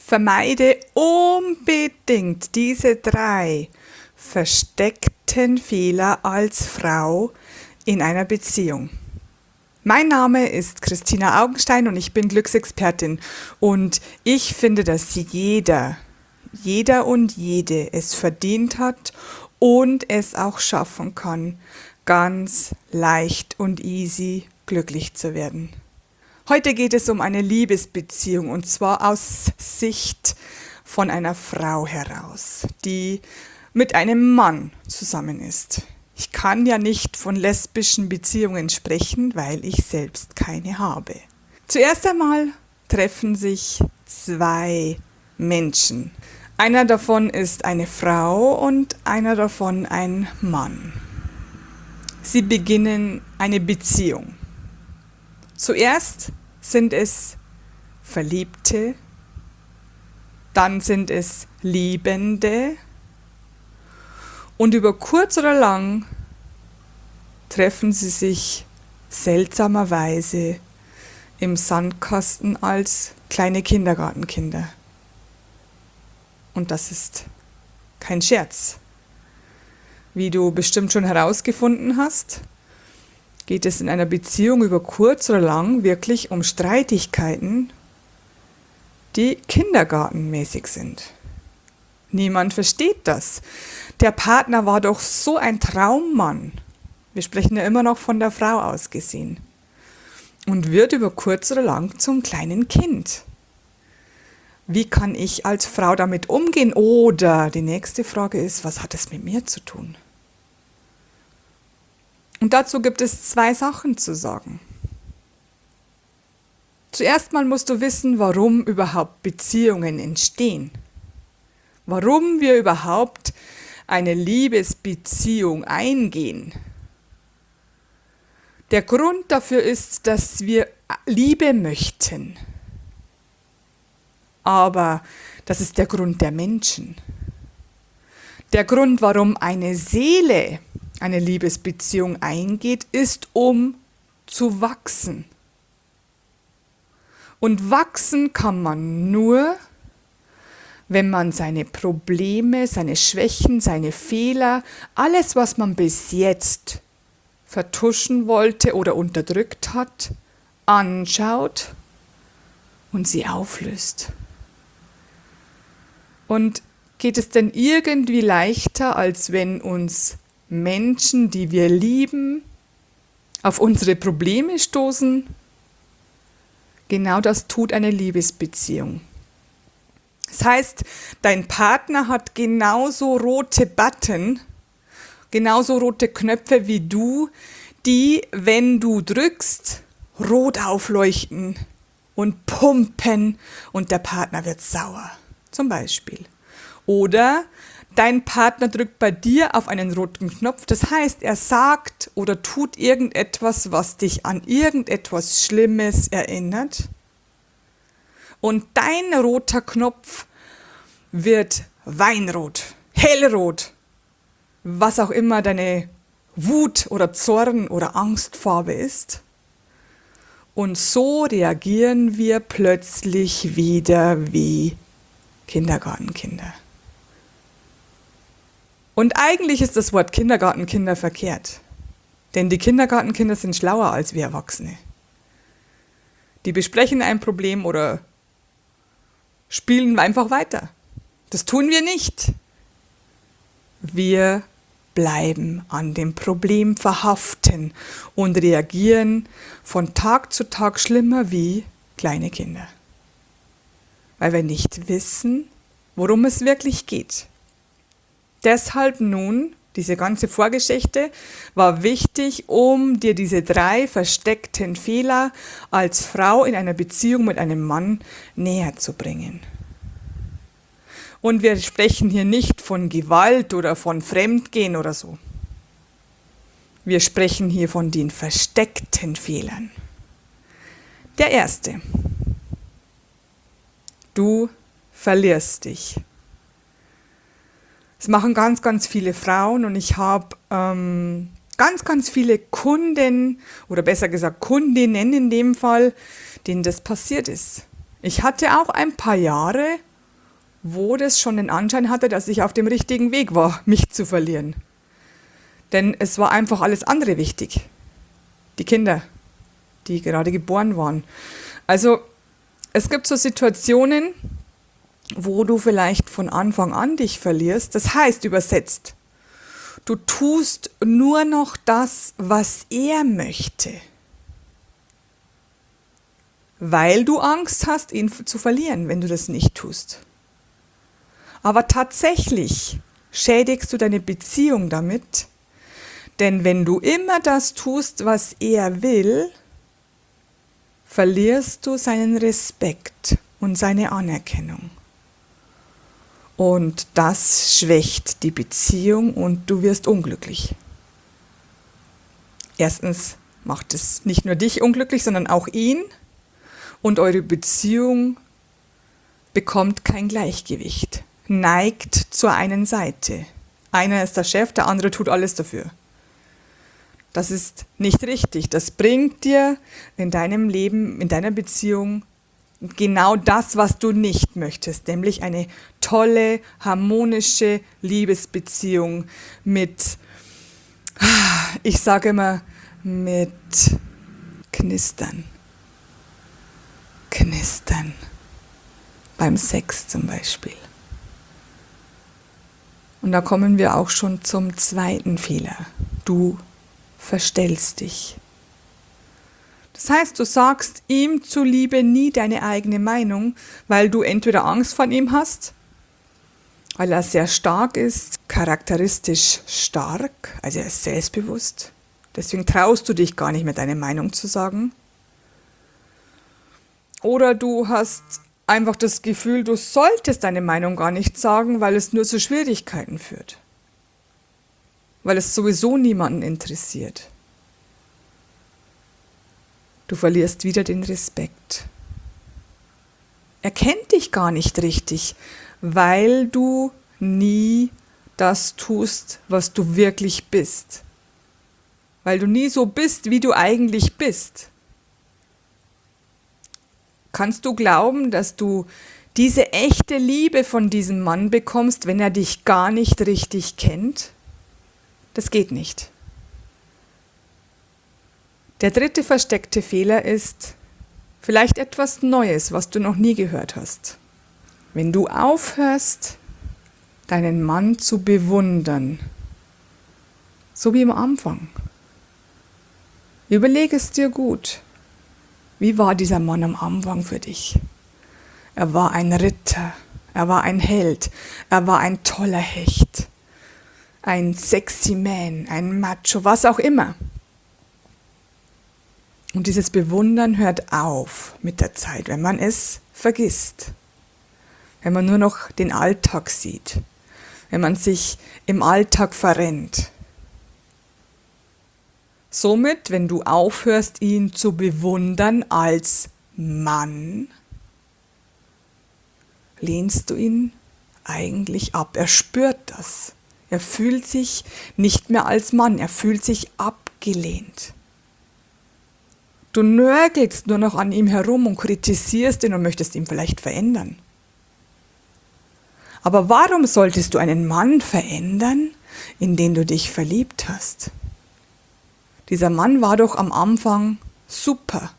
Vermeide unbedingt diese 3 versteckten Fehler als Frau in einer Beziehung. Mein Name ist Christina Augenstein und ich bin Glücksexpertin und ich finde, dass jeder und jede es verdient hat und es auch schaffen kann, ganz leicht und easy glücklich zu werden. Heute geht es um eine Liebesbeziehung und zwar aus Sicht von einer Frau heraus, die mit einem Mann zusammen ist. Ich kann ja nicht von lesbischen Beziehungen sprechen, weil ich selbst keine habe. Zuerst einmal treffen sich 2 Menschen. Einer davon ist eine Frau und einer davon ein Mann. Sie beginnen eine Beziehung. Zuerst sind es Verliebte, dann sind es Liebende und über kurz oder lang treffen sie sich seltsamerweise im Sandkasten als kleine Kindergartenkinder. Und das ist kein Scherz. Wie du bestimmt schon herausgefunden hast, geht es in einer Beziehung über kurz oder lang wirklich um Streitigkeiten, die kindergartenmäßig sind. Niemand versteht das. Der Partner war doch so ein Traummann. Wir sprechen ja immer noch von der Frau aus gesehen. Und wird über kurz oder lang zum kleinen Kind. Wie kann ich als Frau damit umgehen? Oder die nächste Frage ist, was hat es mit mir zu tun? Und dazu gibt es 2 Sachen zu sagen. Zuerst mal musst du wissen, warum überhaupt Beziehungen entstehen. Warum wir überhaupt eine Liebesbeziehung eingehen. Der Grund dafür ist, dass wir Liebe möchten. Aber das ist der Grund der Menschen. Der Grund, warum eine Seele eine Liebesbeziehung eingeht, ist, um zu wachsen. Und wachsen kann man nur, wenn man seine Probleme, seine Schwächen, seine Fehler, alles, was man bis jetzt vertuschen wollte oder unterdrückt hat, anschaut und sie auflöst. Und geht es denn irgendwie leichter, als wenn uns Menschen, die wir lieben, auf unsere Probleme stoßen? Genau das tut eine Liebesbeziehung. Das heißt, dein Partner hat genauso rote Button, genauso rote Knöpfe wie du, die, wenn du drückst, rot aufleuchten und pumpen und der Partner wird sauer, zum Beispiel. Oder dein Partner drückt bei dir auf einen roten Knopf, das heißt, er sagt oder tut irgendetwas, was dich an irgendetwas Schlimmes erinnert. Und dein roter Knopf wird weinrot, hellrot, was auch immer deine Wut oder Zorn oder Angstfarbe ist. Und so reagieren wir plötzlich wieder wie Kindergartenkinder. Und eigentlich ist das Wort Kindergartenkinder verkehrt. Denn die Kindergartenkinder sind schlauer als wir Erwachsene. Die besprechen ein Problem oder spielen einfach weiter. Das tun wir nicht. Wir bleiben an dem Problem verhaften und reagieren von Tag zu Tag schlimmer wie kleine Kinder. Weil wir nicht wissen, worum es wirklich geht. Deshalb nun, diese ganze Vorgeschichte war wichtig, um dir diese 3 versteckten Fehler als Frau in einer Beziehung mit einem Mann näher zu bringen. Und wir sprechen hier nicht von Gewalt oder von Fremdgehen oder so. Wir sprechen hier von den versteckten Fehlern. Der erste. Du verlierst dich. Das machen ganz, ganz viele Frauen und ich habe ganz viele Kunden oder besser gesagt Kundinnen in dem Fall, denen das passiert ist. Ich hatte auch ein paar Jahre wo das schon den Anschein hatte, dass ich auf dem richtigen Weg war, mich zu verlieren. Denn es war einfach alles andere wichtig. Die Kinder, die gerade geboren waren. Also es gibt so Situationen, wo du vielleicht von Anfang an dich verlierst. Das heißt übersetzt, du tust nur noch das, was er möchte. Weil du Angst hast, ihn zu verlieren, wenn du das nicht tust. Aber tatsächlich schädigst du deine Beziehung damit, denn wenn du immer das tust, was er will, verlierst du seinen Respekt und seine Anerkennung. Und das schwächt die Beziehung und du wirst unglücklich. Erstens macht es nicht nur dich unglücklich, sondern auch ihn. Und eure Beziehung bekommt kein Gleichgewicht, neigt zur einen Seite. Einer ist der Chef, der andere tut alles dafür. Das ist nicht richtig. Das bringt dir in deinem Leben, in deiner Beziehung genau das, was du nicht möchtest, nämlich eine tolle, harmonische Liebesbeziehung mit, ich sage immer, mit Knistern. Knistern. Beim Sex zum Beispiel. Und da kommen wir auch schon zum zweiten Fehler. Du verstellst dich. Das heißt, du sagst ihm zuliebe nie deine eigene Meinung, weil du entweder Angst vor ihm hast, weil er sehr stark ist, charakteristisch stark, also er ist selbstbewusst. Deswegen traust du dich gar nicht mehr, deine Meinung zu sagen. Oder du hast einfach das Gefühl, du solltest deine Meinung gar nicht sagen, weil es nur zu Schwierigkeiten führt. Weil es sowieso niemanden interessiert. Du verlierst wieder den Respekt. Er kennt dich gar nicht richtig, weil du nie das tust, was du wirklich bist. Weil du nie so bist, wie du eigentlich bist. Kannst du glauben, dass du diese echte Liebe von diesem Mann bekommst, wenn er dich gar nicht richtig kennt? Das geht nicht. Der dritte versteckte Fehler ist vielleicht etwas Neues, was du noch nie gehört hast. Wenn du aufhörst, deinen Mann zu bewundern, so wie am Anfang, überlege es dir gut. Wie war dieser Mann am Anfang für dich? Er war ein Ritter, er war ein Held, er war ein toller Hecht, ein sexy Man, ein Macho, was auch immer. Und dieses Bewundern hört auf mit der Zeit, wenn man es vergisst, wenn man nur noch den Alltag sieht, wenn man sich im Alltag verrennt. Somit, wenn du aufhörst, ihn zu bewundern als Mann, lehnst du ihn eigentlich ab. Er spürt das. Er fühlt sich nicht mehr als Mann, er fühlt sich abgelehnt. Du nörgelst nur noch an ihm herum und kritisierst ihn und möchtest ihn vielleicht verändern. Aber warum solltest du einen Mann verändern, in den du dich verliebt hast? Dieser Mann war doch am Anfang super.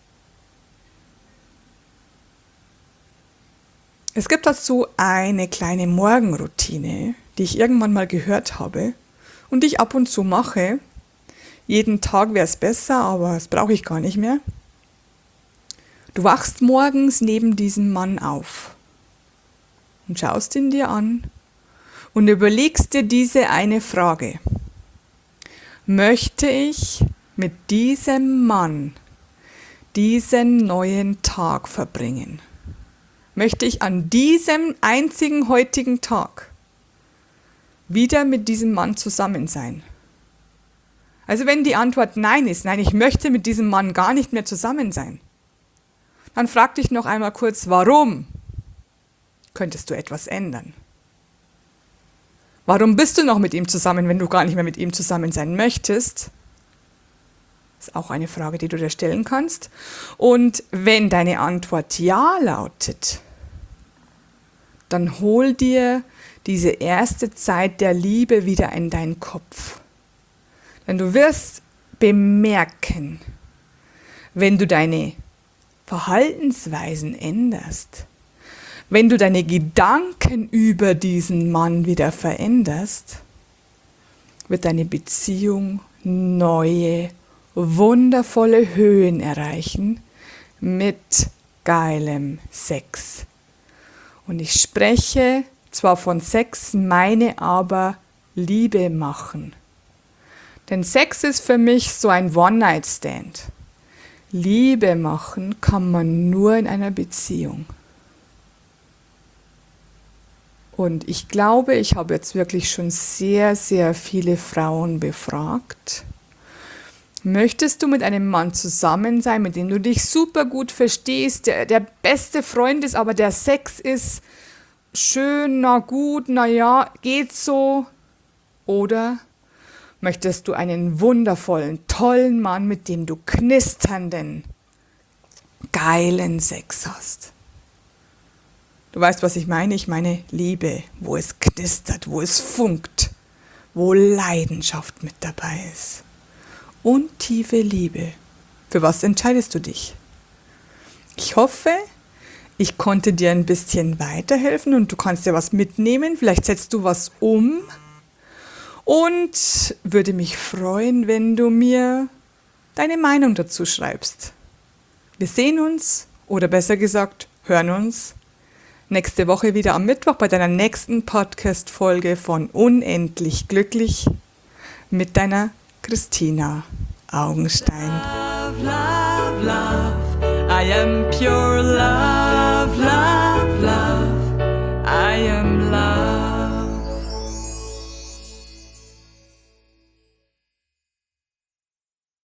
Es gibt dazu eine kleine Morgenroutine, die ich irgendwann mal gehört habe und die ich ab und zu mache. Jeden Tag wäre es besser, aber das brauche ich gar nicht mehr. Du wachst morgens neben diesem Mann auf und schaust ihn dir an und überlegst dir diese eine Frage. Möchte ich mit diesem Mann diesen neuen Tag verbringen? Möchte ich an diesem einzigen heutigen Tag wieder mit diesem Mann zusammen sein? Also wenn die Antwort nein ist, nein, ich möchte mit diesem Mann gar nicht mehr zusammen sein, dann frag dich noch einmal kurz, warum? Könntest du etwas ändern? Warum bist du noch mit ihm zusammen, wenn du gar nicht mehr mit ihm zusammen sein möchtest? Das ist auch eine Frage, die du dir stellen kannst. Und wenn deine Antwort ja lautet, dann hol dir diese erste Zeit der Liebe wieder in deinen Kopf. Denn du wirst bemerken, wenn du deine Verhaltensweisen änderst, wenn du deine Gedanken über diesen Mann wieder veränderst, wird deine Beziehung neue, wundervolle Höhen erreichen mit geilem Sex. Und ich spreche zwar von Sex, meine aber Liebe machen. Denn Sex ist für mich so ein One-Night-Stand. Liebe machen kann man nur in einer Beziehung. Und ich glaube, ich habe jetzt wirklich schon sehr, sehr viele Frauen befragt. Möchtest du mit einem Mann zusammen sein, mit dem du dich super gut verstehst, der beste Freund ist, aber der Sex ist schön, na gut, na ja, geht so? Oder möchtest du einen wundervollen, tollen Mann, mit dem du knisternden, geilen Sex hast? Du weißt, was ich meine? Ich meine Liebe, wo es knistert, wo es funkt, wo Leidenschaft mit dabei ist. Und tiefe Liebe. Für was entscheidest du dich? Ich hoffe, ich konnte dir ein bisschen weiterhelfen und du kannst dir was mitnehmen. Vielleicht setzt du was um. Und würde mich freuen, wenn du mir deine Meinung dazu schreibst. Wir sehen uns, oder besser gesagt, hören uns nächste Woche wieder am Mittwoch bei deiner nächsten Podcast-Folge von Unendlich Glücklich mit deiner Christina Augenstein. Love, love, love, I am pure love.